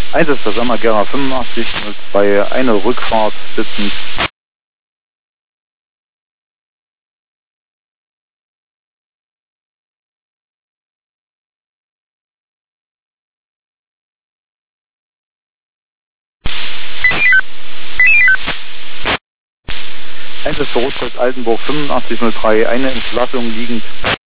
Einsatzler Samagera 8502, eine Rückfahrt sitzend. Einsatzler Rotkreuz Altenburg 8503, eine Entlassung liegend.